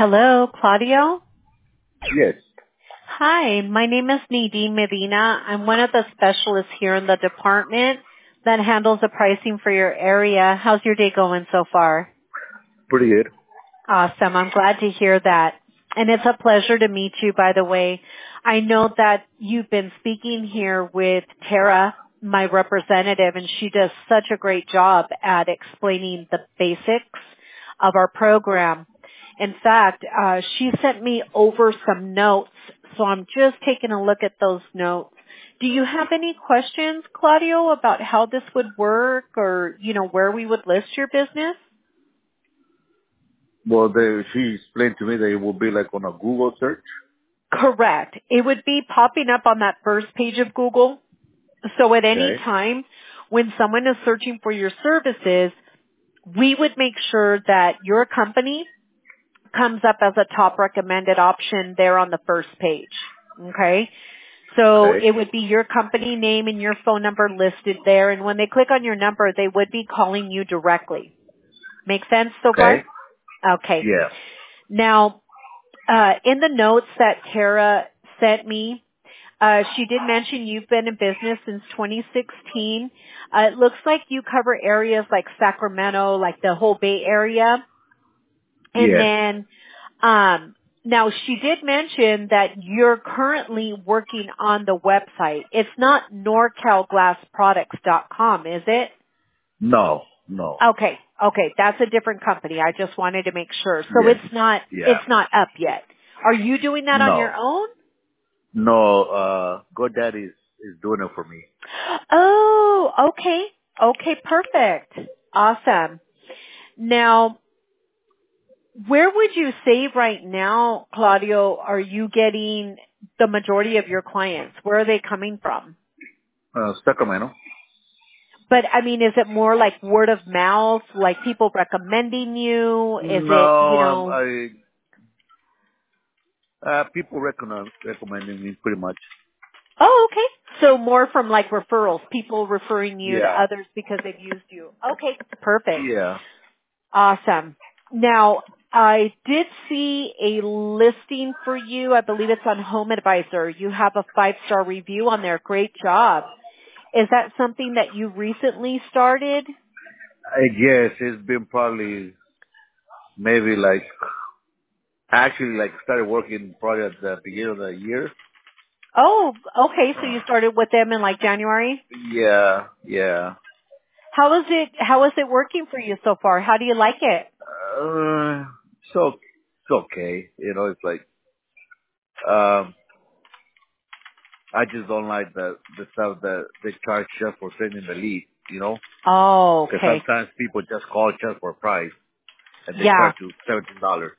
Hello, Claudio. Yes. Hi, my name is Nadine Medina. I'm one of the specialists here in the department that handles the pricing for your area. How's your day going so far? Pretty good. Awesome. I'm glad to hear that. And it's a pleasure to meet you, by the way. I know that you've been speaking here with Tara, my representative, and she does such a great job at explaining the basics of our program. In fact, she sent me over some notes, so I'm just taking a look at those notes. Do you have any questions, Claudio, about how this would work or, where we would list your business? Well, she explained to me that it will be like on a Google search. Correct. It would be popping up on that first page of Google. So at any Okay. time when someone is searching for your services, we would make sure that your company comes up as a top recommended option there on the first page. Okay? So Okay. it would be your company name and your phone number listed there. And when they click on your number, they would be calling you directly. Make sense so Okay. far? Okay. Yeah. Now, in the notes that Tara sent me, she did mention you've been in business since 2016. It looks like you cover areas like Sacramento, like the whole Bay Area. And Yes. then, now she did mention that you're currently working on the website. It's not NorCalGlassProducts.com, is it? No. No. Okay. Okay. That's a different company. I just wanted to make sure. So Yes. Yeah. it's not up yet. Are you doing that on your No. own? No. GoDaddy is doing it for me. Oh, okay. Okay, perfect. Awesome. Now, where would you say right now, Claudio, are you getting the majority of your clients? Where are they coming from? Sacramento. But I mean, is it more like word of mouth, like people recommending you? Is it, No. People recommending me pretty much. oh, okay. So more from like referrals, people referring you to Yeah. others because they've used you. Okay, perfect. Yeah. Awesome. Now, I did see a listing for you. I believe it's on Home Advisor. You have a 5-star review on there. Great job. Is that something that you recently started? I guess it's been probably maybe like actually like started working probably at the beginning of the year. Oh, okay. So you started with them in like January? Yeah. Yeah. How is it working for you so far? How do you like it? So it's okay. It's like um I just don't like the stuff that they charge just for sending the lead, Oh, because okay. sometimes people just call just for a price and they Yeah. charge you $17.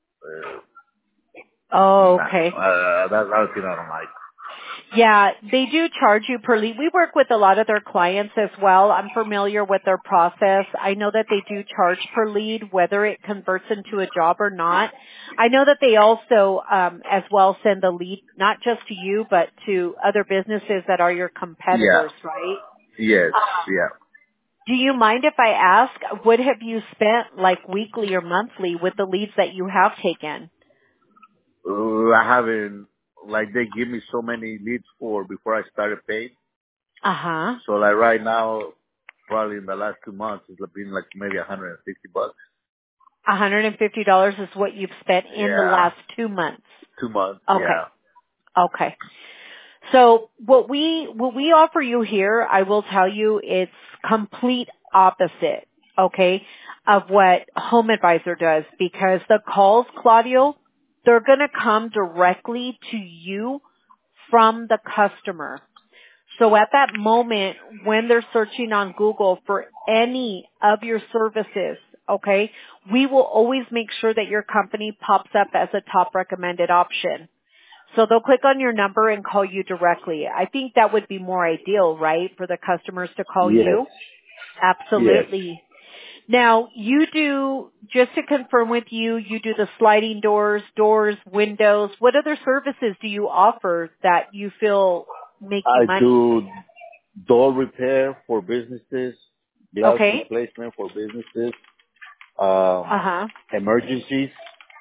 Oh, Nah, okay. that's the thing I don't like. Yeah, they do charge you per lead. We work with a lot of their clients as well. I'm familiar with their process. I know that they do charge per lead, whether it converts into a job or not. I know that they also, as well send the lead, not just to you, but to other businesses that are your Yeah. competitors, right? Yes. Um, Yeah. do you mind if I ask, what have you spent like weekly or monthly with the leads that you have taken? I haven't like they give me so many leads for before I started paying. Uh-huh. So like right now, probably in the last 2 months, it's been like maybe $160. $150 is what you've spent in the Yeah. last 2 months. 2 months. Okay. Yeah. Okay. So what we offer you here, I will tell you, it's complete opposite, okay, of what Home Advisor does, because the calls, Claudio, they're going to come directly to you from the customer. So at that moment, when they're searching on Google for any of your services, okay, we will always make sure that your company pops up as a top recommended option. So they'll click on your number and call you directly. I think that would be more ideal, right, for the customers to call Yes. you? Yes. Absolutely. Now, you do, just to confirm with you, you do the sliding doors, windows. What other services do you offer that you feel make you I money? do door repair for businesses, glass Okay. replacement for businesses, Uh-huh. emergencies.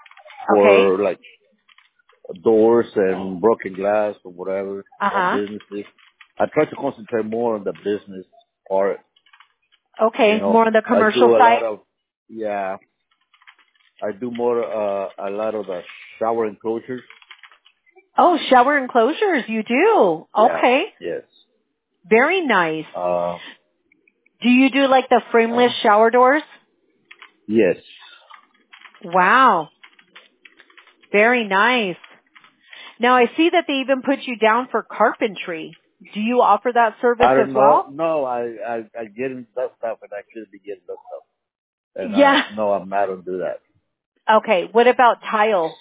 Okay. for like doors and broken glass or whatever on Uh-huh. businesses. I try to concentrate more on the business part. You Okay. know, More on the I commercial do a side? lot of, yeah, I do more, a lot of the shower enclosures. Oh, shower enclosures. You do. Yeah, Okay. yes. Very nice. Uh, Do you do like the frameless shower doors? yes. Wow. Very nice. Now I see that they even put you down for carpentry. Do you offer that service I as don't know. well? No, I get into that stuff and I should be getting that stuff. And, Yeah. no, I don't do that. Okay. What about tile?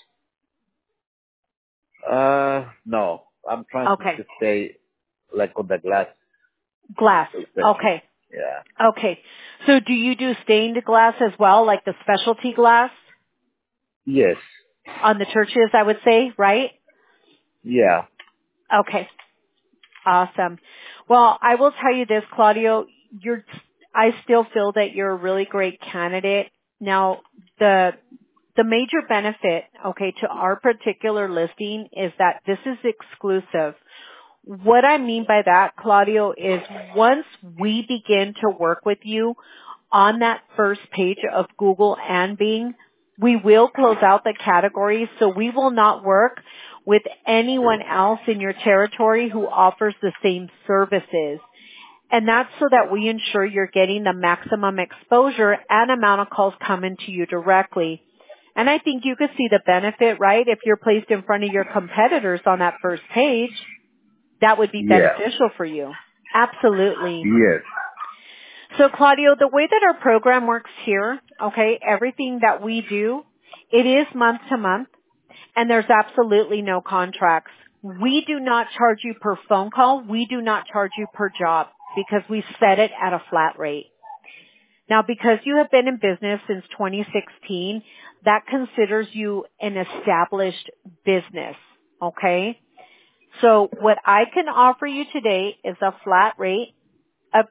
No, I'm trying to Okay. just stay like on the glass Glass. section. Okay. Yeah. Okay. So do you do stained glass as well, like the specialty glass Yes. on the churches, I would say, right? Yeah. Okay. Awesome. Well, I will tell you this, Claudio, I still feel that you're a really great candidate. Now, the major benefit, okay, to our particular listing is that this is exclusive. What I mean by that, Claudio, is once we begin to work with you on that first page of Google and Bing, we will close out the categories, so we will not work with anyone else in your territory who offers the same services. And that's so that we ensure you're getting the maximum exposure and amount of calls coming to you directly. And I think you could see the benefit, right? If you're placed in front of your competitors on that first page, that would be Yeah. beneficial for you. Absolutely. Yes. So Claudio, the way that our program works here, okay, everything that we do, it is month to month and there's absolutely no contracts. We do not charge you per phone call. We do not charge you per job because we set it at a flat rate. Now, because you have been in business since 2016, that considers you an established business, okay? So what I can offer you today is a flat rate of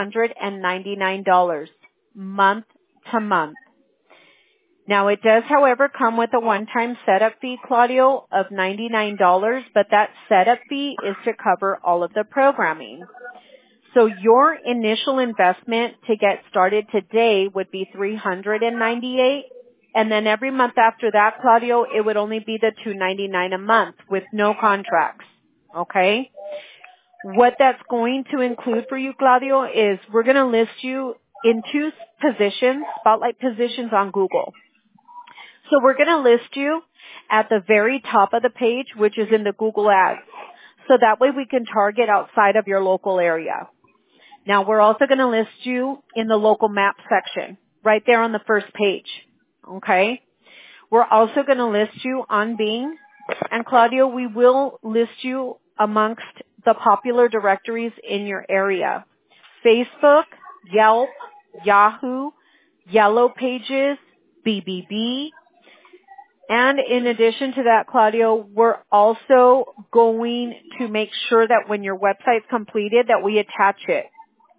$299 month to month. Now it does, however, come with a one-time setup fee, Claudio, of $99, but that setup fee is to cover all of the programming. So your initial investment to get started today would be $398, and then every month after that, Claudio, it would only be the $299 a month with no contracts. Okay? What that's going to include for you, Claudio, is we're going to list you in two positions, spotlight positions on Google. So we're going to list you at the very top of the page, which is in the Google Ads. So that way we can target outside of your local area. Now we're also going to list you in the local map section, right there on the first page. Okay? We're also going to list you on Bing. And Claudio, we will list you amongst the popular directories in your area. Facebook, Yelp, Yahoo, Yellow Pages, BBB. And in addition to that, Claudio, we're also going to make sure that when your website's completed that we attach it.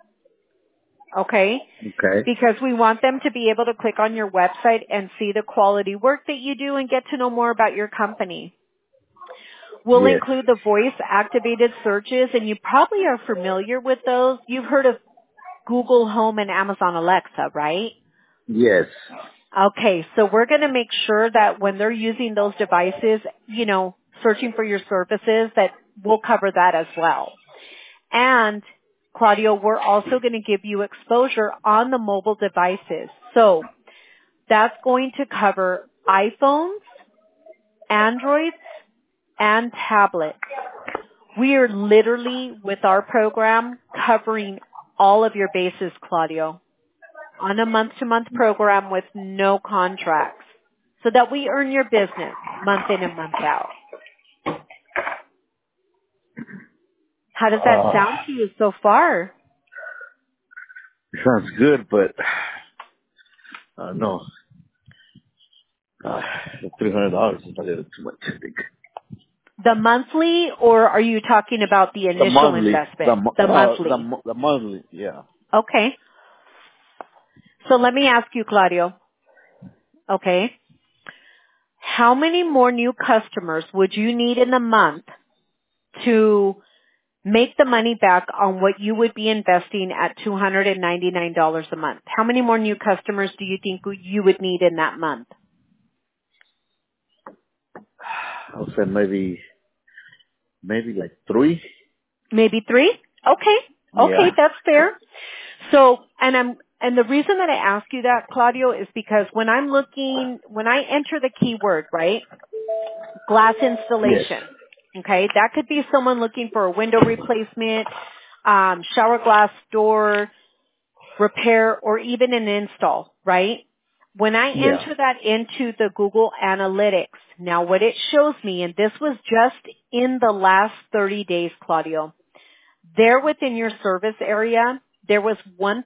Okay? Okay. Because we want them to be able to click on your website and see the quality work that you do and get to know more about your company. We'll Yes. include the voice activated searches, and you probably are familiar with those. You've heard of Google Home and Amazon Alexa, right? Yes. Okay, so we're going to make sure that when they're using those devices, searching for your services, that we'll cover that as well. And Claudio, we're also going to give you exposure on the mobile devices. So that's going to cover iPhones, Androids, and tablets. We are literally, with our program, covering all of your bases, Claudio, on a month-to-month program with no contracts, so that we earn your business month in and month out. How does that sound to you so far? It sounds good, but no. $300 is not too much, I think. The monthly, or are you talking about the The initial monthly. investment? The monthly. The monthly, yeah. Okay. So let me ask you, Claudio. Okay. how many more new customers would you need in a month to make the money back on what you would be investing at $299 a month? How many more new customers do you think you would need in that month? I'll say maybe like 3. Maybe 3? Okay. Okay, Yeah. that's fair. So, and the reason that I ask you that, Claudio, is because when I enter the keyword, right? Glass Yes. installation. Okay, that could be someone looking for a window replacement, shower glass door repair, or even an install, right? When I Yeah. enter that into the Google Analytics, now what it shows me, and this was just in the last 30 days, Claudio, there within your service area, there was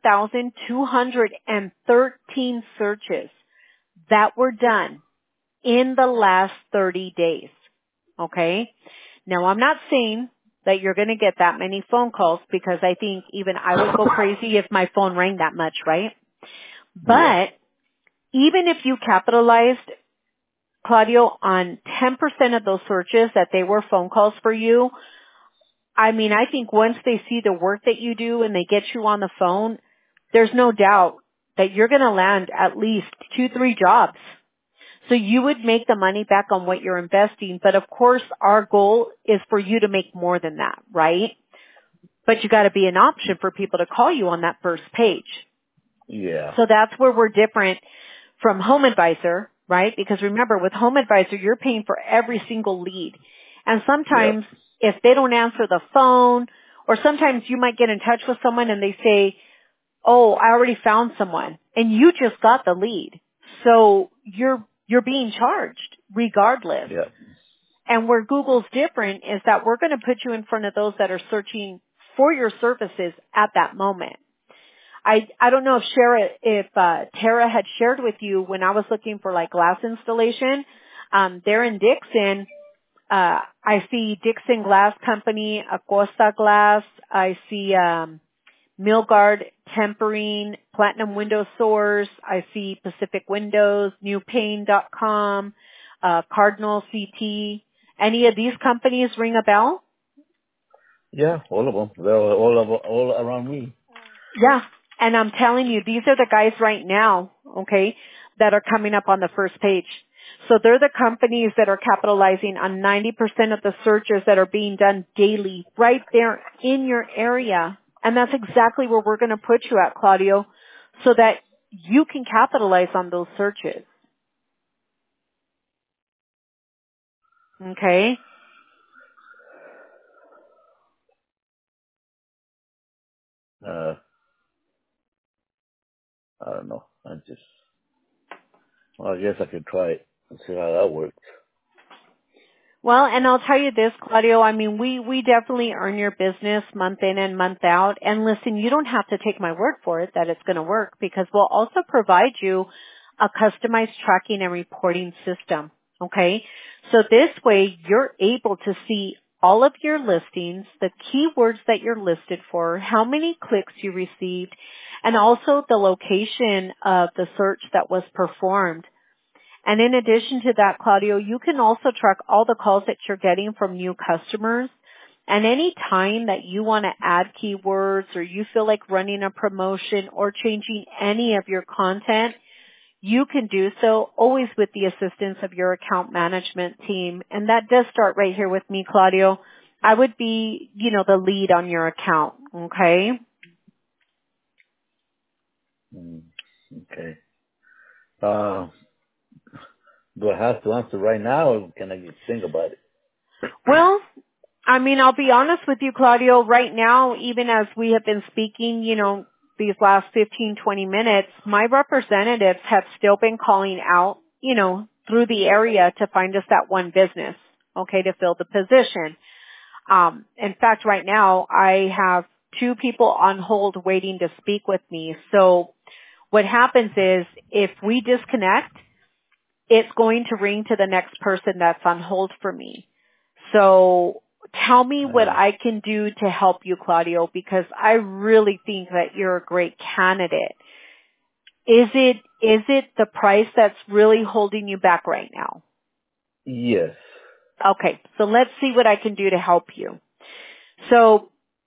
1,213 searches that were done in the last 30 days. Okay? Now I'm not saying that you're going to get that many phone calls, because I think even I would go crazy if my phone rang that much, right? But even if you capitalized, Claudio, on 10% of those searches that they were phone calls for you, I mean, I think once they see the work that you do and they get you on the phone, there's no doubt that you're going to land at least 2-3 jobs. So you would make the money back on what you're investing. But of course, our goal is for you to make more than that, right? But you got to be an option for people to call you on that first page. Yeah. So that's where we're different from Home Advisor, right? Because remember, with Home Advisor, you're paying for every single lead. And sometimes if they don't answer the phone, or sometimes you might get in touch with someone and they say, oh, I already found someone, and you just got the lead. So you're being charged regardless. Yeah. And where Google's different is that we're going to put you in front of those that are searching for your services at that moment. I don't know if Tara had shared with you when I was looking for like glass installation, there in Dixon, I see Dixon Glass Company, Acosta Glass, I see, Milgard Tempering, Platinum Window Source, I see Pacific Windows, NewPane.com, Cardinal CT. Any of these companies ring a bell? Yeah, all of them. They're all around me. Yeah. And I'm telling you, these are the guys right now, okay, that are coming up on the first page. So they're the companies that are capitalizing on 90% of the searches that are being done daily right there in your area. And that's exactly where we're going to put you at, Claudio, so that you can capitalize on those searches. Okay? I don't know. I guess I could try it and see how that works. Well, and I'll tell you this, Claudio, I mean, we definitely earn your business month in and month out. And listen, you don't have to take my word for it that it's going to work, because we'll also provide you a customized tracking and reporting system. Okay? So this way you're able to see all of your listings, the keywords that you're listed for, how many clicks you received, and also the location of the search that was performed. And in addition to that, Claudio, you can also track all the calls that you're getting from new customers. And any time that you want to add keywords, or you feel like running a promotion or changing any of your content, you can do so, always with the assistance of your account management team. And that does start right here with me, Claudio. I would be, the lead on your account. Okay? Okay. Do I have to answer right now, or can I just think about it? Well, I mean, I'll be honest with you, Claudio, right now, even as we have been speaking, these last 15, 20 minutes, my representatives have still been calling out, through the area to find us that one business, okay, to fill the position. In fact, right now, I have 2 people on hold waiting to speak with me. So what happens is, if we disconnect, it's going to ring to the next person that's on hold for me. So tell me what I can do to help you, Claudio, because I really think that you're a great candidate. Is it the price that's really holding you back right now? Yes. Okay, so let's see what I can do to help you. So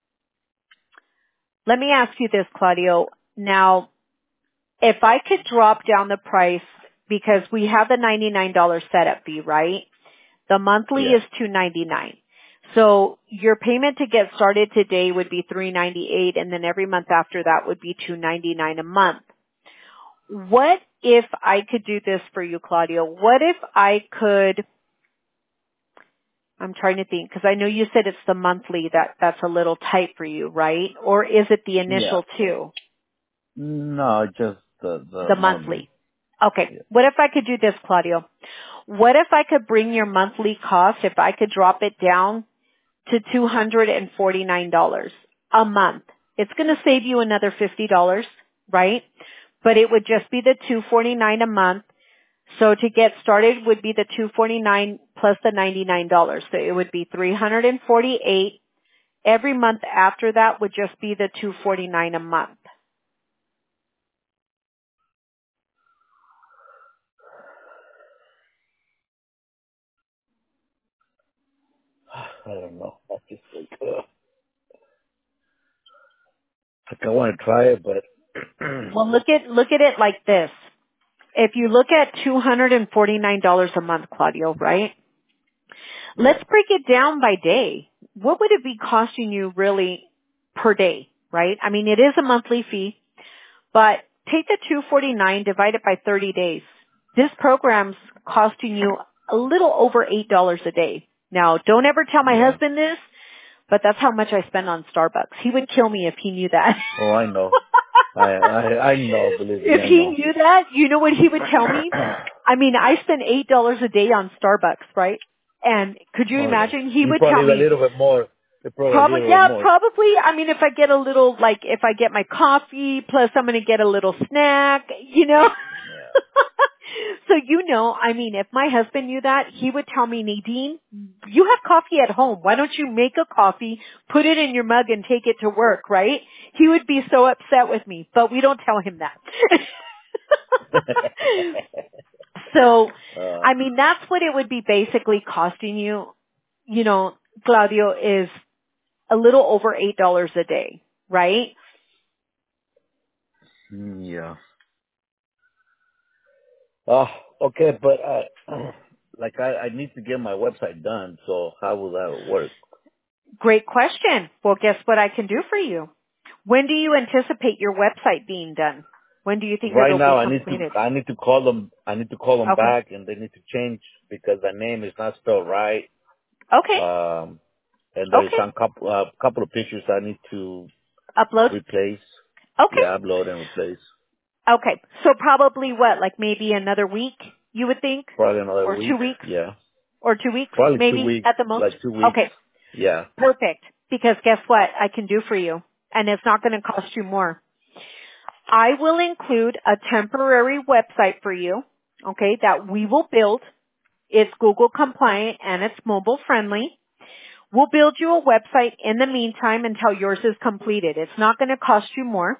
let me ask you this, Claudio. Now, if I could drop down the price, because we have the $99 setup fee, right? The monthly Yeah. is $299. So your payment to get started today would be $398, and then every month after that would be $299 a month. What if I could do this for you, Claudio? What if I could, I'm trying to think, because I know you said it's the monthly that's a little tight for you, right? Or is it the Yeah. initial two? No, just the The monthly. monthly. Okay. Yeah. What if I could do this, Claudio? What if I could bring your monthly cost, if I could drop it down to $249 a month? It's going to save you another $50, right? But it would just be the $249 a month. So to get started would be the $249 plus the $99. So it would be $348. Every month after that would just be the $249 a month. I don't know. I just like I want to try it, but Well, look at it like this. If you look at $249 a month, Claudio, right? yeah. Let's break it down by day. What would it be costing you really per day, right? I mean, it is a monthly fee, but take the 249, divide it by 30 days. This program's costing you a little over $8 a day. Now, don't ever tell my Yeah. husband this, but that's how much I spend on Starbucks. He would kill me if he knew that. Oh, I know. I know. Believe me, If I he know. knew that, you know what he would tell me? I mean, I spend $8 a day on Starbucks, right? And could you Oh yeah. imagine? He You would tell probably a me, little bit more. You probably a probably, little bit yeah, more. probably. I mean, if I get a little, like, if I get my coffee, plus I'm going to get a little snack, you know? Yeah. So I mean, if my husband knew that, he would tell me, Nadine, you have coffee at home. Why don't you make a coffee, put it in your mug and take it to work, right? He would be so upset with me, but we don't tell him that. So, uh, I mean, that's what it would be basically costing you, Claudio, is a little over $8 a day, right? yeah. Oh, okay, but like I need to get my website done. So how will that work? Great question. Well, guess what I can do for you? When do you anticipate your website being done? When do you think Right it'll be now, completed? I need to call them. I need to call them Okay. back, and they need to change because the name is not spelled right. Okay. And there's Okay. some couple of pictures I need to Upload? replace. Okay. Yeah, upload and replace. Okay. So probably what, like maybe another week, you would think? Probably another Or week. 2 weeks? Yeah, Or 2 weeks, probably two maybe weeks. at the most? Like 2 weeks. Okay. Yeah. Perfect. Because guess what I can do for you? And it's not going to cost you more. I will include a temporary website for you, okay, that we will build. It's Google compliant and it's mobile friendly. We'll build you a website in the meantime until yours is completed. It's not going to cost you more.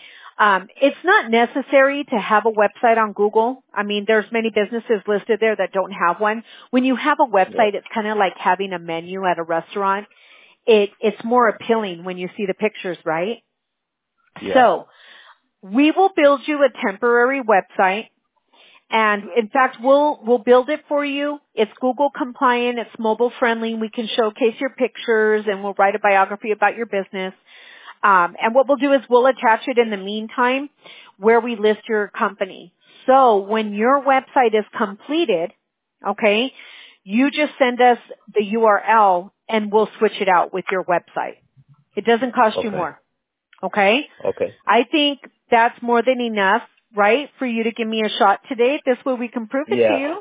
It's not necessary to have a website on Google. I mean, there's many businesses listed there that don't have one. When you have a Yeah. website, it's kind of like having a menu at a restaurant. It's more appealing when you see the pictures, right? Yeah. So, we will build you a temporary website. And in fact, we'll build it for you. It's Google compliant. It's mobile friendly. We can showcase your pictures and we'll write a biography about your business. And what we'll do is we'll attach it in the meantime where we list your company. So when your website is completed, okay, you just send us the URL and we'll switch it out with your website. It doesn't cost you Okay. more. Okay? Okay. I think that's more than enough, right, for you to give me a shot today. This way we can prove it to Yeah. you.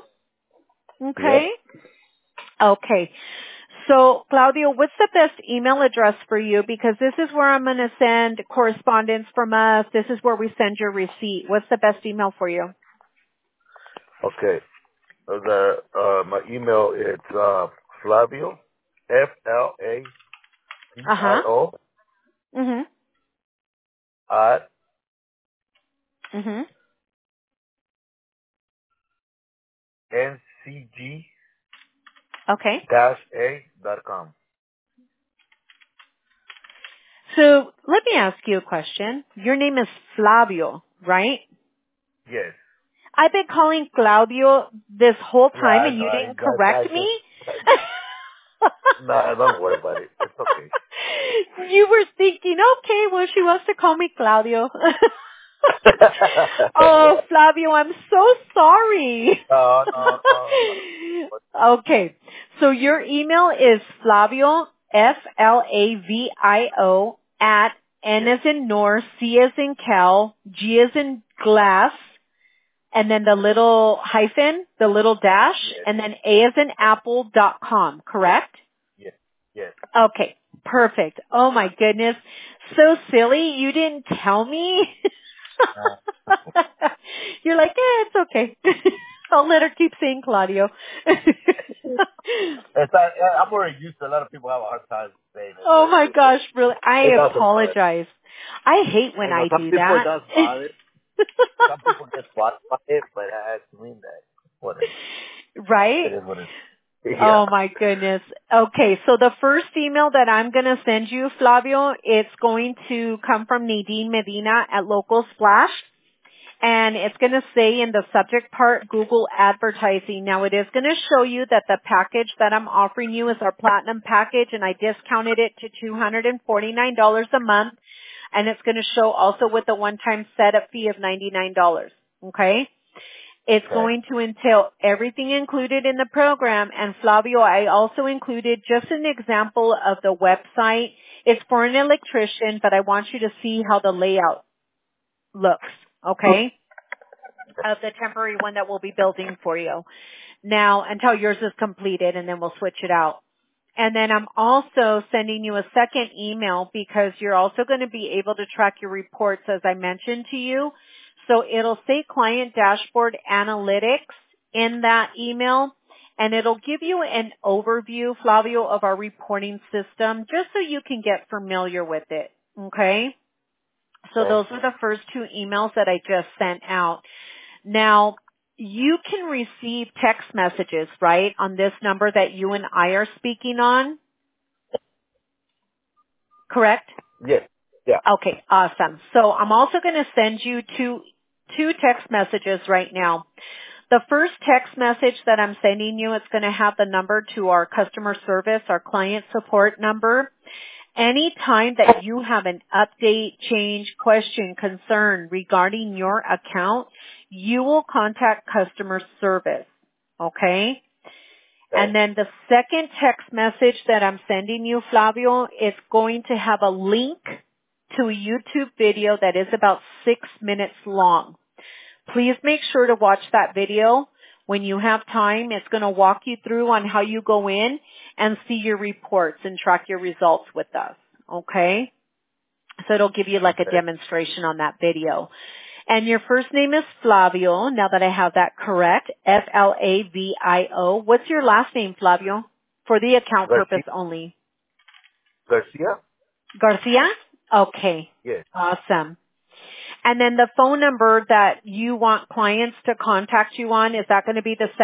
Okay? Yep. Okay. So, Claudio, what's the best email address for you? Because this is where I'm going to send correspondence from us. This is where we send your receipt. What's the best email for you? Okay. My email is Flavio Uh-huh. FLAVIO Mhm. at Mhm. ncg Okay. -a.com. So let me ask you a question. Your name is Flavio, right? Yes. I've been calling Claudio this whole Yeah, time I and know. you I, didn't I, I correct just, me? no, don't worry about it. It's okay. You were thinking, okay, well, she wants to call me Claudio. Oh, Flavio, I'm so sorry. No. Okay, so your email is Flavio, Flavio, at N Yes, as in North, C as in Cal, G as in glass, and then the little hyphen, the little dash, yes, and then A as in apple.com, correct? yes, yes. Okay, perfect. Oh my goodness. So silly, you didn't tell me. Uh, You're like, it's okay. I'll let her keep saying Claudio. I'm already used to a lot of people have a hard time saying it, Oh but my gosh, really, I it doesn't bother. apologize. I hate when I know I some do people it that. does bother. Some people get bothered by it, but I actually mean that. Whatever. It Right? is what it is. Yeah. Oh my goodness. Okay, so the first email that I'm going to send you, Flavio, it's going to come from Nadine Medina at Local Splash. And it's going to say in the subject part, Google advertising. Now it is going to show you that the package that I'm offering you is our platinum package and I discounted it to $249 a month. And it's going to show also with the one-time setup fee of $99. Okay? It's Okay. going to entail everything included in the program. And Flavio, I also included just an example of the website. It's for an electrician, but I want you to see how the layout looks. Okay? Of the temporary one that we'll be building for you. Now, until yours is completed and then we'll switch it out. And then I'm also sending you a second email because you're also going to be able to track your reports as I mentioned to you. So it'll say Client Dashboard Analytics in that email and it'll give you an overview, Flavio, of our reporting system just so you can get familiar with it. Okay? So Okay. those are the first two emails that I just sent out. Now, you can receive text messages, right, on this number that you and I are speaking on, correct? Yes. Yeah. Okay, awesome. So I'm also going to send you two text messages right now. The first text message that I'm sending you, it's going to have the number to our customer service, our client support number. Anytime that you have an update, change, question, concern regarding your account, you will contact customer service. Okay? And Okay. then the second text message that I'm sending you, Flavio, is going to have a link to a YouTube video that is about 6 minutes long. Please make sure to watch that video when you have time. It's going to walk you through on how you go in and see your reports and track your results with us. Okay? So it'll give you like a Okay. demonstration on that video. And your first name is Flavio, now that I have that correct. Flavio. What's your last name, Flavio? For the account purpose only. Garcia? Garcia? Okay. Yes. Awesome. And then the phone number that you want clients to contact you on, is that going to be the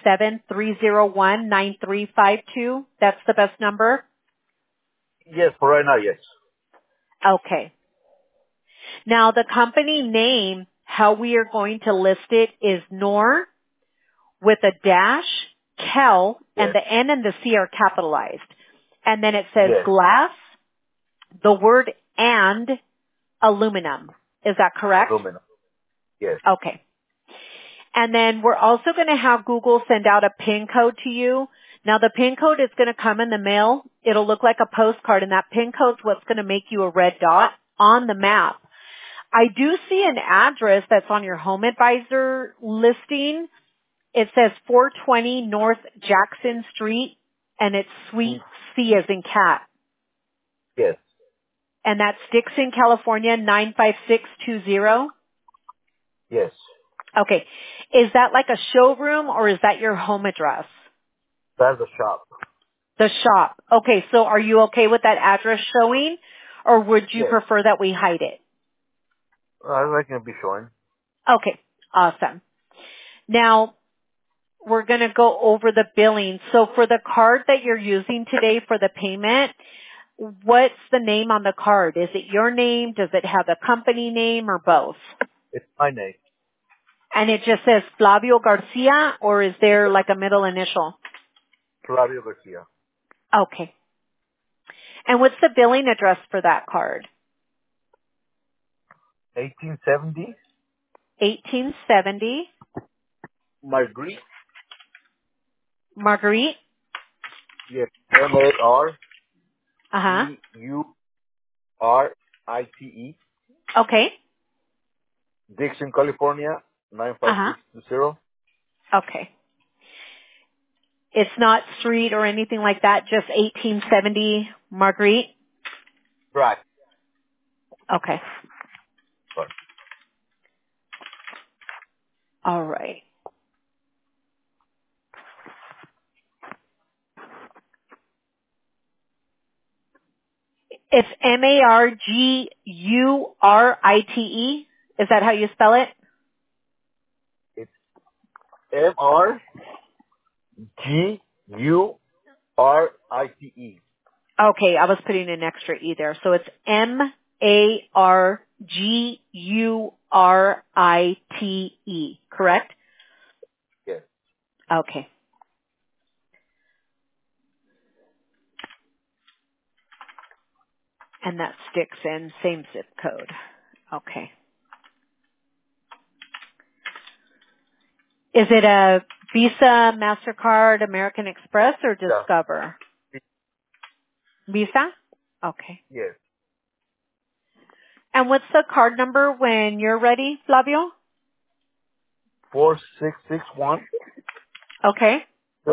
707-301-9352? That's the best number? Yes, for right now, yes. Okay. Now the company name, how we are going to list it is NOR with a dash, Kel, and Yes. the N and the C are capitalized. And then it says Yes. glass, the word and aluminum. Is that correct? Aluminum. Yes. Okay. And then we're also going to have Google send out a PIN code to you. Now the PIN code is going to come in the mail. It'll look like a postcard and that PIN code's what's going to make you a red dot on the map. I do see an address that's on your Home Advisor listing. It says 420 North Jackson Street and it's Suite C as in cat. Yes. And that's Dixon, California 95620. Yes. Okay. Is that like a showroom or is that your home address? That's the shop. The shop. Okay, so are you okay with that address showing or would you Yes. prefer that we hide it? I reckon it'll be showing. Okay, awesome. Now, we're going to go over the billing. So for the card that you're using today for the payment, what's the name on the card? Is it your name? Does it have a company name or both? It's my name. And it just says Flavio Garcia, or is there like a middle initial? Flavio Garcia. Okay. And what's the billing address for that card? 1870. 1870 Marguerite. Marguerite. Yes. MARGURITE. Uh-huh. Okay. Dixon, California, Uh-huh. 95620. Okay. It's not street or anything like that, just 1870 Marguerite? Right. Okay. Sorry. All right. It's Margurite. Is that how you spell it? It's MRGURITE. Okay, I was putting an extra E there. So it's Margurite, correct? Yes. Okay. And that sticks in, same zip code. Okay. Is it a Visa, MasterCard, American Express, or Yeah. Discover? Visa? Okay. Yes. And what's the card number when you're ready, Flavio? 4661 Okay.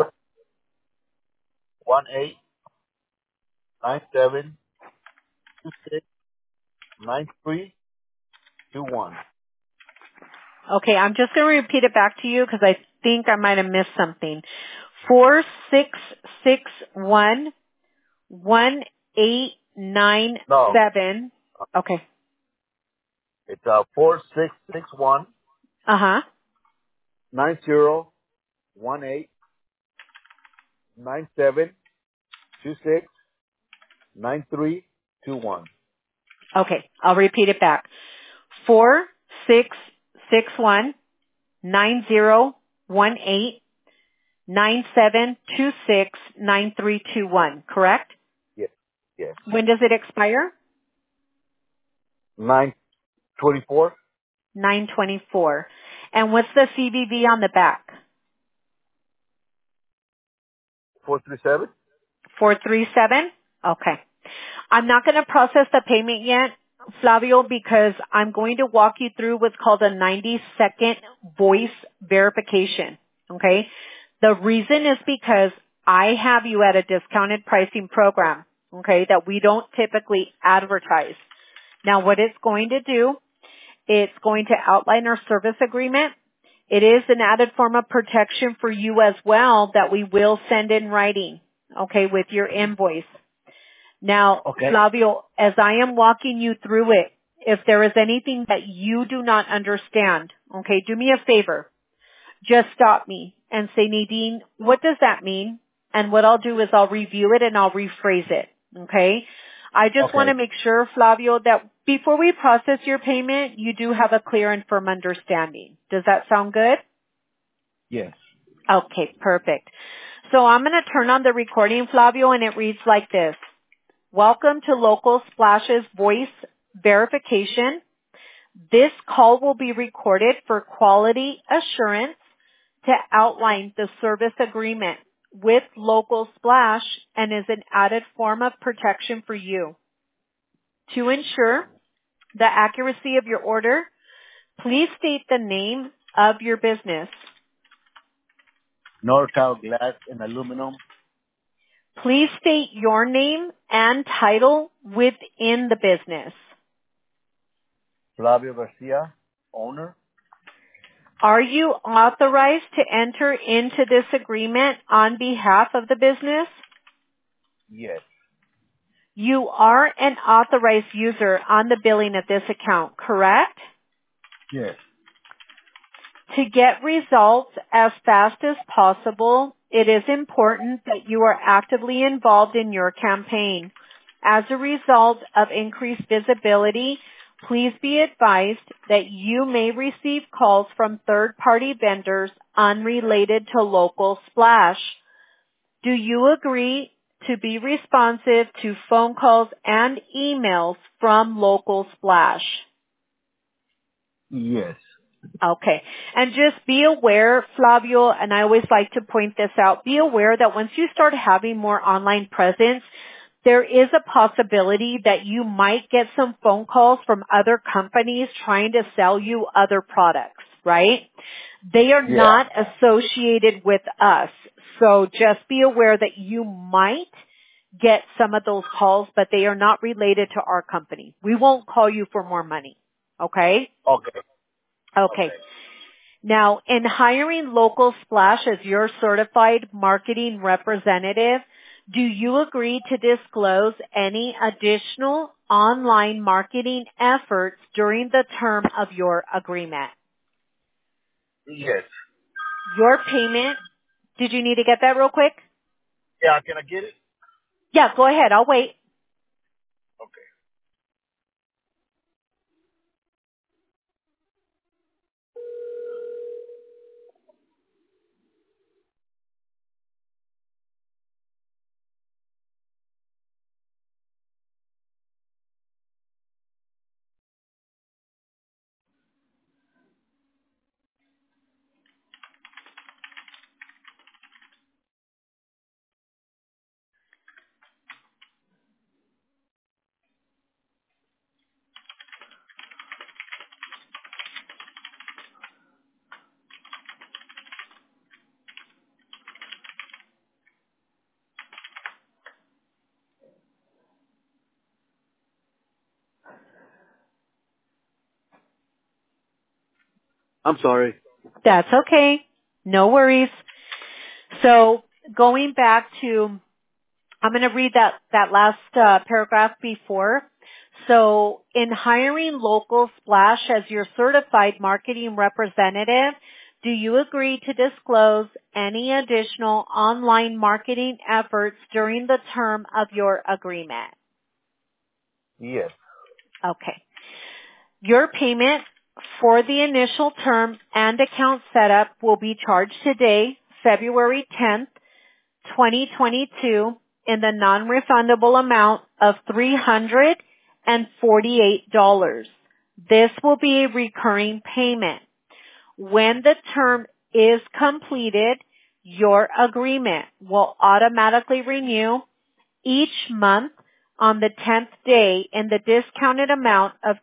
1897269321. Okay, I'm just going to repeat it back to you because I think I might have missed something. 4661 No, 1897. Okay. it's 4661 Uh-huh. 9018 97269321. Okay. I'll repeat it back. 4661 9018 97269321, correct? Yes. Yes. When does it expire? 924 924. And what's the CVV on the back? 437. 437? Okay. I'm not going to process the payment yet, Flavio, because I'm going to walk you through what's called a 90-second voice verification. Okay? The reason is because I have you at a discounted pricing program, okay, that we don't typically advertise. Now, what it's going to do, it's going to outline our service agreement. It is an added form of protection for you as well that we will send in writing, okay, with your invoice. Now, Okay. Flavio, as I am walking you through it, if there is anything that you do not understand, okay, do me a favor. Just stop me and say, Nadine, what does that mean? And what I'll do is I'll review it and I'll rephrase it, okay? I just want to make sure, Flavio, that before we process your payment, you do have a clear and firm understanding. Does that sound good? Yes. Okay, perfect. So I'm going to turn on the recording, Flavio, and it reads like this. Welcome to Local Splash's voice verification. This call will be recorded for quality assurance to outline the service agreement with Local Splash and is an added form of protection for you. To ensure the accuracy of your order, please state the name of your business. NorCal Glass and Aluminum. Please state your name and title within the business. Flavio Garcia, owner. Are you authorized to enter into this agreement on behalf of the business? Yes. You are an authorized user on the billing of this account, correct? Yes. To get results as fast as possible, it is important that you are actively involved in your campaign. As a result of increased visibility, please be advised that you may receive calls from third-party vendors unrelated to Local Splash. Do you agree to be responsive to phone calls and emails from Local Splash? Yes. Okay. And just be aware, Flavio, and I always like to point this out, be aware that once you start having more online presence, there is a possibility that you might get some phone calls from other companies trying to sell you other products, right? They are not associated with us. So just be aware that you might get some of those calls, but they are not related to our company. We won't call you for more money. Okay? Okay. Now, in hiring Local Splash as your certified marketing representative, do you agree to disclose any additional online marketing efforts during the term of your agreement? Yes. Your payment, did you need to get that real quick? Yeah, can I get it? Yeah, go ahead. I'll wait. Okay. I'm sorry. That's okay. No worries. So going back to, I'm going to read that last paragraph before. So in hiring Local Splash as your certified marketing representative, do you agree to disclose any additional online marketing efforts during the term of your agreement? Yes. Okay. Your payment for the initial term and account setup will be charged today, February 10th, 2022, in the non-refundable amount of $348. This will be a recurring payment. When the term is completed, your agreement will automatically renew each month on the 10th day in the discounted amount of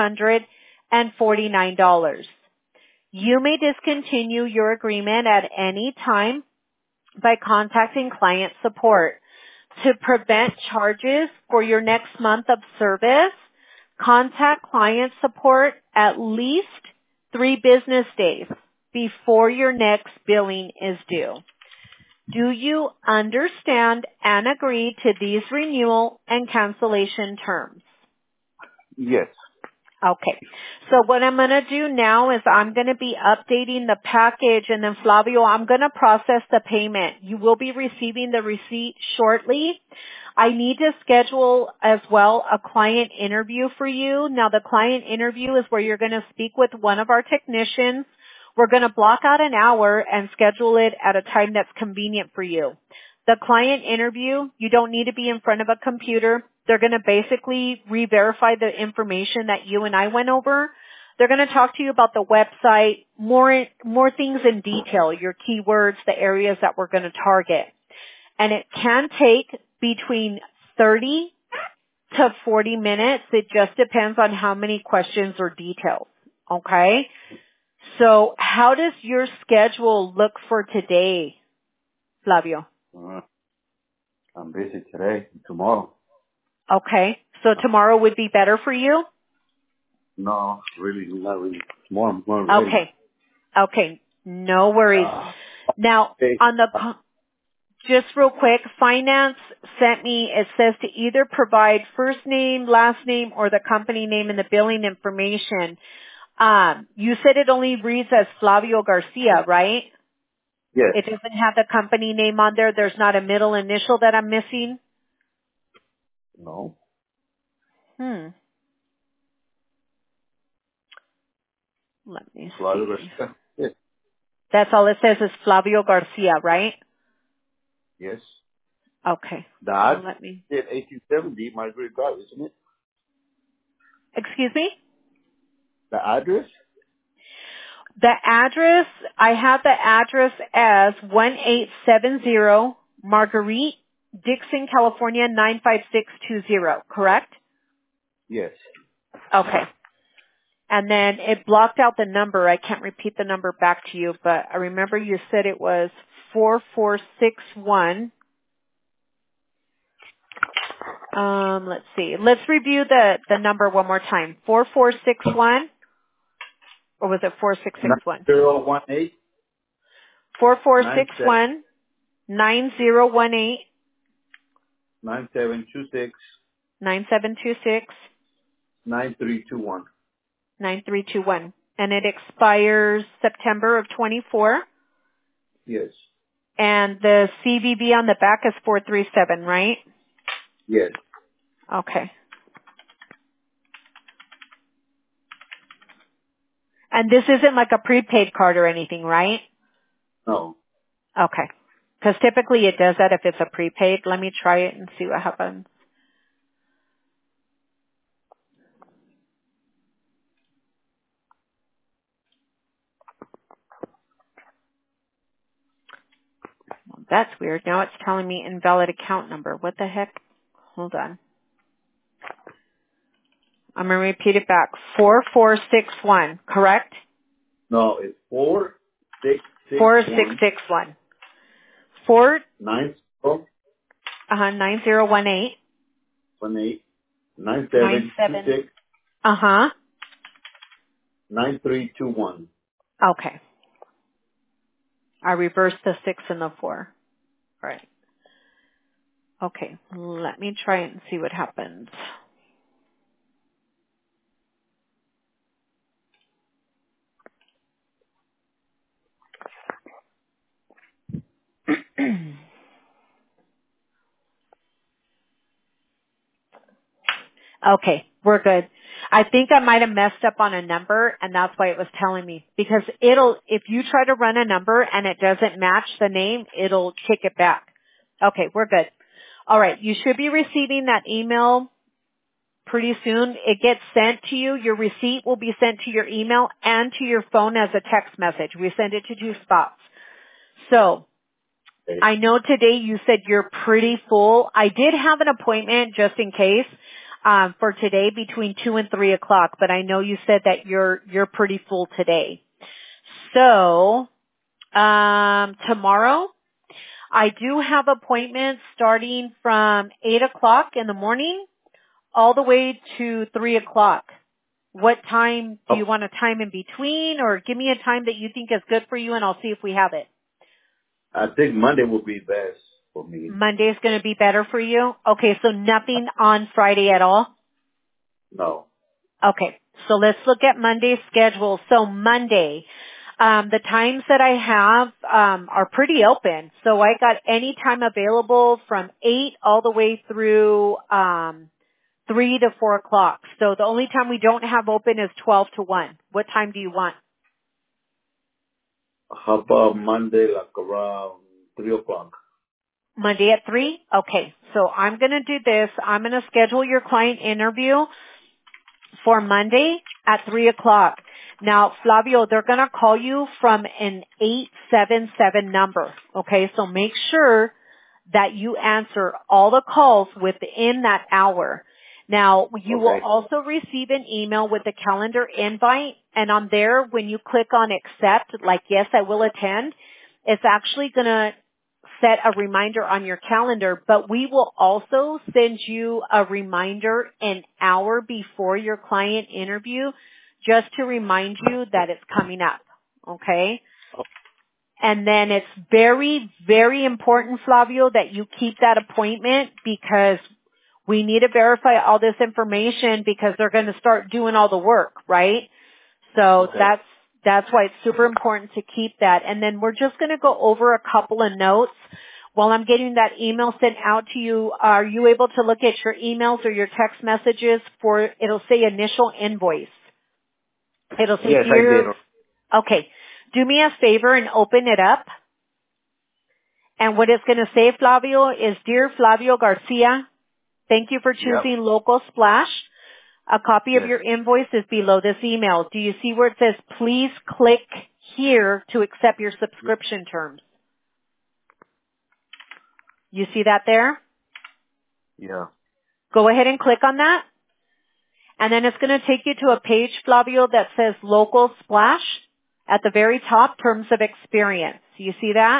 $249. You may discontinue your agreement at any time by contacting client support. To prevent charges for your next month of service, contact client support at least 3 business days before your next billing is due. Do you understand and agree to these renewal and cancellation terms? Yes. Okay. So what I'm going to do now is I'm going to be updating the package, and then Flavio, I'm going to process the payment. You will be receiving the receipt shortly. I need to schedule as well a client interview for you. Now the client interview is where you're going to speak with one of our technicians. We're going to block out an hour and schedule it at a time that's convenient for you. The client interview, you don't need to be in front of a computer. They're going to basically re-verify the information that you and I went over. They're going to talk to you about the website, more things in detail, your keywords, the areas that we're going to target. And it can take between 30 to 40 minutes. It just depends on how many questions or details. Okay? So how does your schedule look for today, Flavio? I'm busy today, tomorrow. Okay. So tomorrow would be better for you? No, really, not really. Tomorrow, I'm ready. Okay. Okay. No worries. Now, Okay. on the, just real quick, finance sent me, it says to either provide first name, last name, or the company name and the billing information. You said it only reads as Flavio Garcia, right? Yes. It doesn't have the company name on there. There's not a middle initial that I'm missing. No. Let me Flavio see. Garcia. Yes. That's all it says is Flavio Garcia, right? Yes. Okay. The address Let me. is 1870 Margaret Drive, isn't it? Excuse me? The address? The address, I have the address as 1870 Marguerite, Dixon, California 95620, correct? Yes. Okay. And then it blocked out the number. I can't repeat the number back to you, but I remember you said it was 4461. Let's see. Let's review the number one more time. 4461, or was it 4661? 9018 4461 9018 9726 9726 9321. 9321. And it expires September of 24. Yes. And the CVV on the back is 437, right? Yes. Okay. And this isn't like a prepaid card or anything, right? No. Okay. Because typically it does that if it's a prepaid. Let me try it and see what happens. Well, that's weird. Now it's telling me invalid account number. What the heck? Hold on. I'm going to repeat it back. 4461, correct? No, it's 4661 4661. 4, 9018 9018 9726 Uh-huh. 9321. Okay. I reversed the 6 and the 4. All right. Okay. Let me try it and see what happens. Okay, we're good. I think I might have messed up on a number and that's why it was telling me. Because if you try to run a number and it doesn't match the name, it'll kick it back. Okay, we're good. All right, you should be receiving that email pretty soon. It gets sent to you. Your receipt will be sent to your email and to your phone as a text message. We send it to 2 spots. So, Okay. I know today you said you're pretty full. I did have an appointment just in case for today between 2 and 3 o'clock, but I know you said that you're pretty full today. So, tomorrow I do have appointments starting from 8 o'clock in the morning all the way to 3 o'clock. What time do you want a time in between, or give me a time that you think is good for you and I'll see if we have it. I think Monday would be best for me. Monday is going to be better for you? Okay, so nothing on Friday at all? No. Okay, so let's look at Monday's schedule. So Monday, the times that I have are pretty open. So I got any time available from 8 all the way through 3 to 4 o'clock. So the only time we don't have open is 12 to 1. What time do you want? How about Monday, like around 3 o'clock? Monday at 3? Okay, so I'm going to do this. I'm going to schedule your client interview for Monday at 3 o'clock. Now, Flavio, they're going to call you from an 877 number. Okay, so make sure that you answer all the calls within that hour. Now, you will also receive an email with a calendar invite, and on there, when you click on accept, like yes, I will attend, it's actually going to set a reminder on your calendar, but we will also send you a reminder an hour before your client interview just to remind you that it's coming up. Okay? And then it's very, very important, Flavio, that you keep that appointment because we need to verify all this information because they're going to start doing all the work, right? So Okay. that's why it's super important to keep that. And then we're just going to go over a couple of notes. While I'm getting that email sent out to you, are you able to look at your emails or your text messages for, it'll say initial invoice. It'll say, Yes, I did. okay, do me a favor and open it up. And what it's going to say, Flavio, is Dear Flavio Garcia, thank you for choosing Local Splash. A copy of Yes. your invoice is below this email. Do you see where it says, please click here to accept your subscription terms? You see that there? Yeah. Go ahead and click on that. And then it's going to take you to a page, Flavio, that says Local Splash at the very top, Terms of Experience. You see that?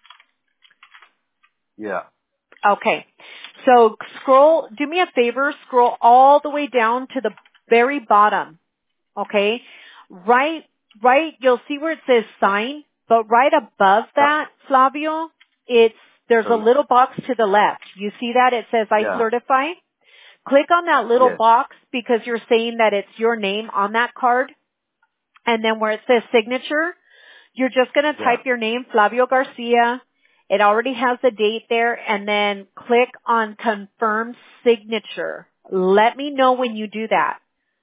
Yeah. Okay. So do me a favor, scroll all the way down to the very bottom. Okay? Right, you'll see where it says sign, but right above that, Flavio, there's a little box to the left. You see that? It says I certify. Click on that little box because you're saying that it's your name on that card. And then where it says signature, you're just going to type your name, Flavio Garcia. It already has the date there, and then click on confirm signature. Let me know when you do that.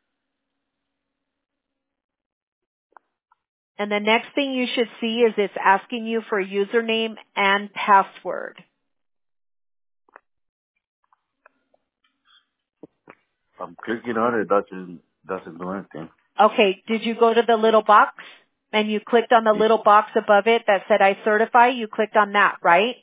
And the next thing you should see is it's asking you for a username and password. I'm clicking on it. Doesn't do anything. Okay, did you go to the little box and you clicked on the little box above it that said I certify? You clicked on that, right?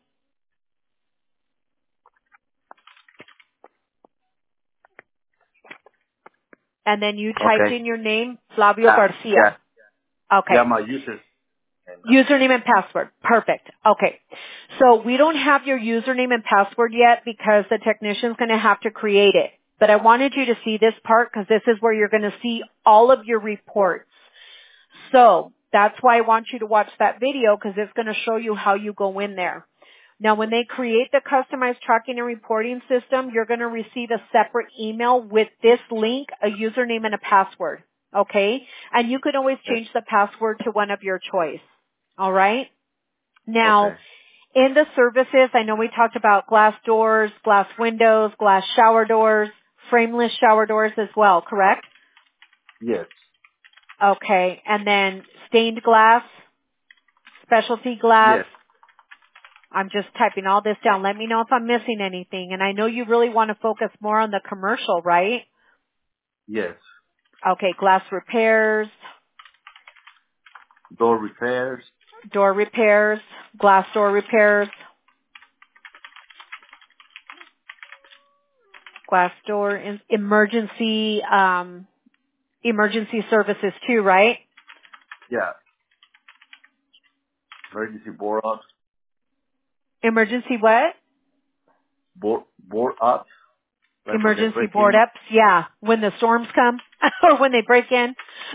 And then you typed in your name, Flavio Garcia. Okay. Yeah, my user. Username and password. Perfect. Okay. So we don't have your username and password yet because the technician's going to have to create it. But I wanted you to see this part because this is where you're going to see all of your reports. So that's why I want you to watch that video because it's going to show you how you go in there. Now when they create the customized tracking and reporting system, you're going to receive a separate email with this link, a username and a password. Okay? And you can always change the password to one of your choice. All right? Now, in the services, I know we talked about glass doors, glass windows, glass shower doors, frameless shower doors as well, correct? Yes. Okay. And then stained glass, specialty glass. Yes. I'm just typing all this down. Let me know if I'm missing anything. And I know you really want to focus more on the commercial, right? Yes. Okay. Glass repairs. Door repairs. Door repairs. Glass door repairs. Glass door emergency services too, right? Yeah. Emergency board ups. Emergency what? Board ups. Like when they Emergency break board in. ups, yeah. When the storms come or when they break in.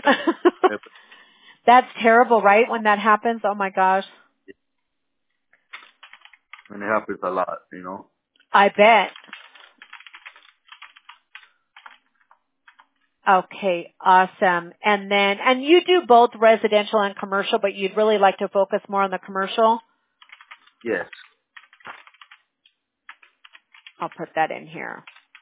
That's terrible, right? When that happens, oh my gosh. And it happens a lot, you know. I bet. Okay, awesome. And you do both residential and commercial, but you'd really like to focus more on the commercial? Yes. I'll put that in here.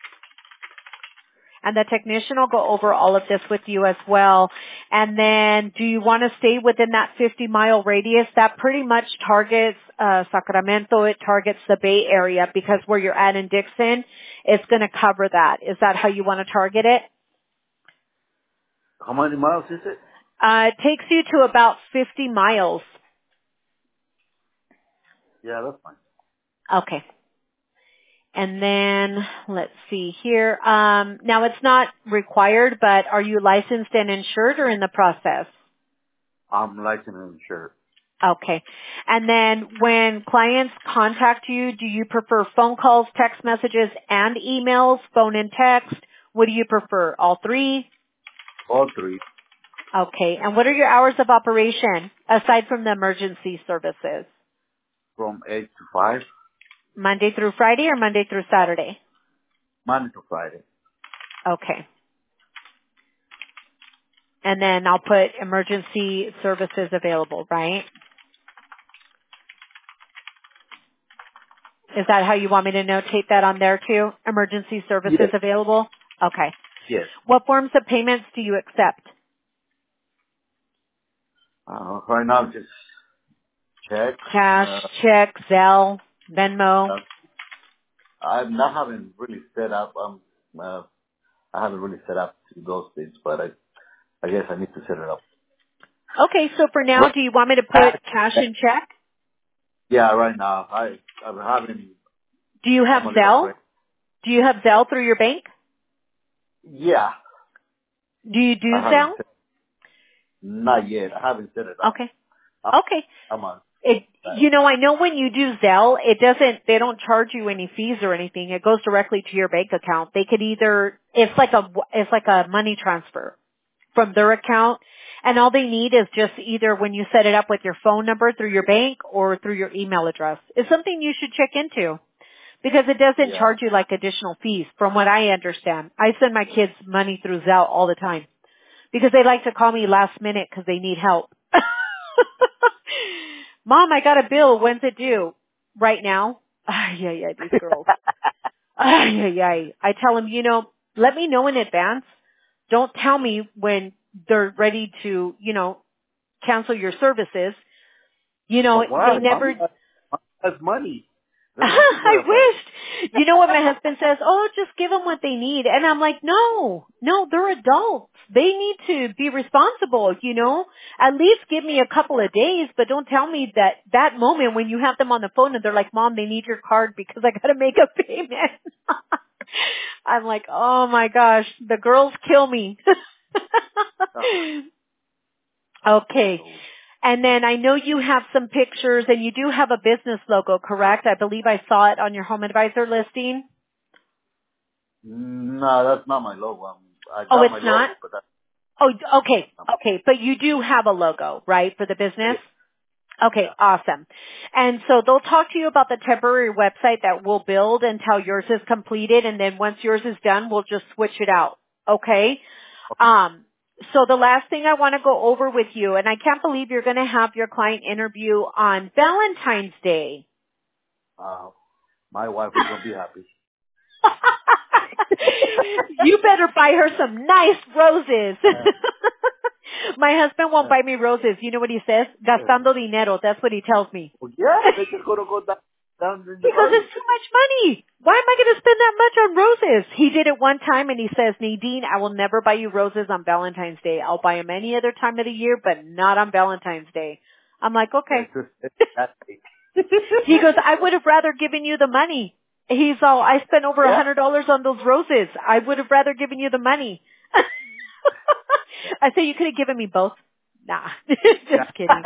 And the technician will go over all of this with you as well. And then do you want to stay within that 50-mile radius? That pretty much targets Sacramento. It targets the Bay Area because where you're at in Dixon, it's going to cover that. Is that how you want to target it? How many miles is it? It takes you to about 50 miles. Yeah, that's fine. Okay. And then let's see here. Now it's not required, but are you licensed and insured or in the process? I'm licensed and insured. Okay. And then when clients contact you, do you prefer phone calls, text messages, and emails, phone and text? What do you prefer? All three? All three. Okay. And what are your hours of operation aside from the emergency services? From 8 to 5. Monday through Friday or Monday through Saturday? Monday to Friday. Okay. and then I'll put emergency services available, right? Is that how you want me to notate that on there too? Emergency services Yes. available? Okay. Yes. What forms of payments do you accept? Right now, just check. Cash, check, Zelle, Venmo. I haven't really set up. I haven't really set up those things, but I guess I need to set it up. Okay, so for now, do you want me to put cash and check? Yeah, right now I'm having. Do you have I'm a little Zelle? afraid. Do you have Zelle through your bank? Yeah, Do you do I haven't. Zelle? Not yet. I haven't set it up. Okay. Okay. I'm on. I know when you do Zelle, they don't charge you any fees or anything. It goes directly to your bank account. They could it's like a money transfer from their account. And all they need is just either when you set it up with your phone number through your bank or through your email address. It's something you should check into because it doesn't Yeah. charge you like additional fees from what I understand. I send my kids money through Zelle all the time because they like to call me last minute because they need help. Mom, I got a bill. When's it due? Right now? Yeah, these girls. Yeah. I tell them, let me know in advance. Don't tell me when they're ready to, cancel your services. But why? They never, Mom has money. Let me see what I I find. wished. You know what my husband says? Oh, just give them what they need. And I'm like, no, they're adults. They need to be responsible, At least give me a couple of days, but don't tell me that moment when you have them on the phone and they're like, Mom, they need your card because I got to make a payment. I'm like, oh my gosh, the girls kill me. Okay. And then I know you have some pictures and you do have a business logo, correct? I believe I saw it on your Home Advisor listing. No, that's not my logo. I Oh, got it's my not? logo, but that's Oh, okay. Okay. But you do have a logo, right, for the business? Okay, awesome. And so they'll talk to you about the temporary website that we'll build until yours is completed, and then once yours is done, we'll just switch it out. Okay? So the last thing I want to go over with you, and I can't believe you're going to have your client interview on Valentine's Day. my wife is gonna be happy. You better buy her some nice roses. My husband won't buy me roses. You know what he says? Gastando dinero. That's what he tells me. Well, yeah, they're just gonna go down in the Because garden. it's too much money. Why am I going to spend that much on roses? He did it one time and he says, Nadine, I will never buy you roses on Valentine's Day. I'll buy them any other time of the year, but not on Valentine's Day. I'm like, okay. He goes, I would have rather given you the money. He's all, I spent over $100 on those roses. I would have rather given you the money. I say, you could have given me both. Nah, just kidding.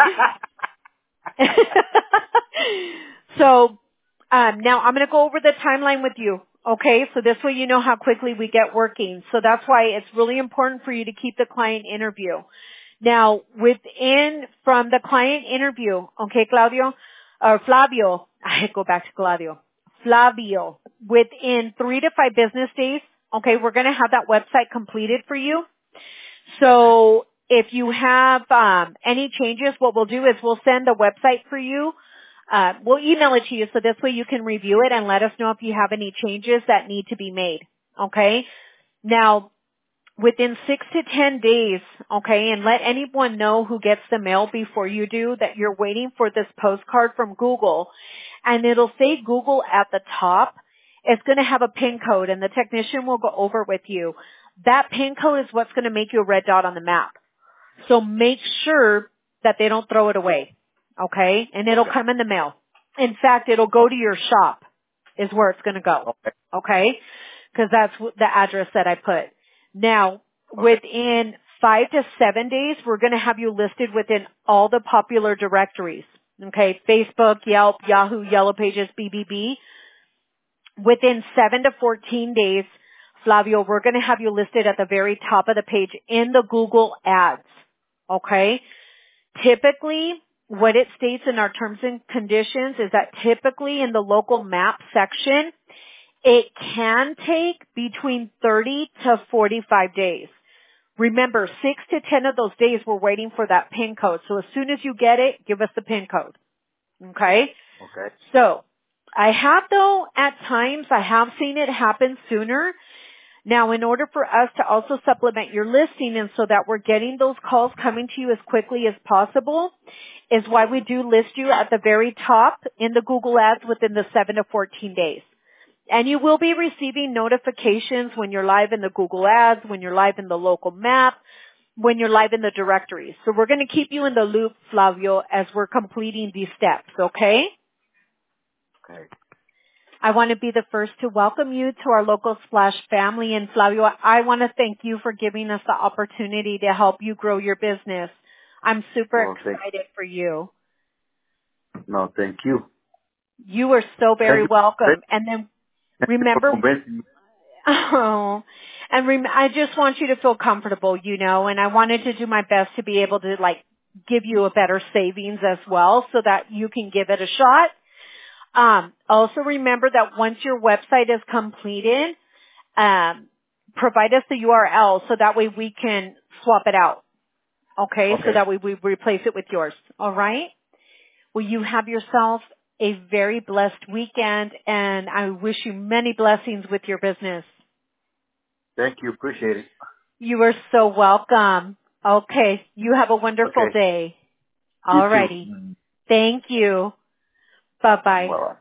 So, now I'm going to go over the timeline with you. Okay, so this way you know how quickly we get working. So that's why it's really important for you to keep the client interview. Now, from the client interview, okay, Flavio, I go back to Flavio, within 3 to 5 business days, okay, we're going to have that website completed for you. So if you have any changes, what we'll do is we'll send the website for you. We'll email it to you so this way you can review it and let us know if you have any changes that need to be made. Okay? Now, within 6 to 10 days, okay, and let anyone know who gets the mail before you do that you're waiting for this postcard from Google, and it'll say Google at the top. It's going to have a PIN code, and the technician will go over with you. That PIN code is what's going to make you a red dot on the map. So make sure that they don't throw it away, okay? And it'll come in the mail. In fact, it'll go to your shop is where it's going to go, okay? Because that's the address that I put. Now, within 5 to 7 days, we're going to have you listed within all the popular directories. Okay, Facebook, Yelp, Yahoo, Yellow Pages, BBB. Within 7 to 14 days, Flavio, we're going to have you listed at the very top of the page in the Google ads. Okay? Typically, what it states in our terms and conditions is that typically in the local map section, it can take between 30 to 45 days. Remember, 6 to 10 of those days we're waiting for that PIN code. So as soon as you get it, give us the PIN code. Okay? Okay. So, I have though, at times, I have seen it happen sooner. Now, in order for us to also supplement your listing and so that we're getting those calls coming to you as quickly as possible is why we do list you at the very top in the Google Ads within the 7 to 14 days. And you will be receiving notifications when you're live in the Google Ads, when you're live in the local map, when you're live in the directory. So we're going to keep you in the loop, Flavio, as we're completing these steps, okay? Okay. I want to be the first to welcome you to our local Splash family. And Flavio, I want to thank you for giving us the opportunity to help you grow your business. I'm super excited for you. No, thank you. You are so very welcome. And then remember, I just want you to feel comfortable, and I wanted to do my best to be able to give you a better savings as well so that you can give it a shot. Also remember that once your website is completed, provide us the URL so that way we can swap it out. Okay? So that way we replace it with yours. All right? Well, you have yourself a very blessed weekend, and I wish you many blessings with your business. Thank you. Appreciate it. You are so welcome. Okay. You have a wonderful day. All righty. Thank you. Bye-bye. Bye-bye.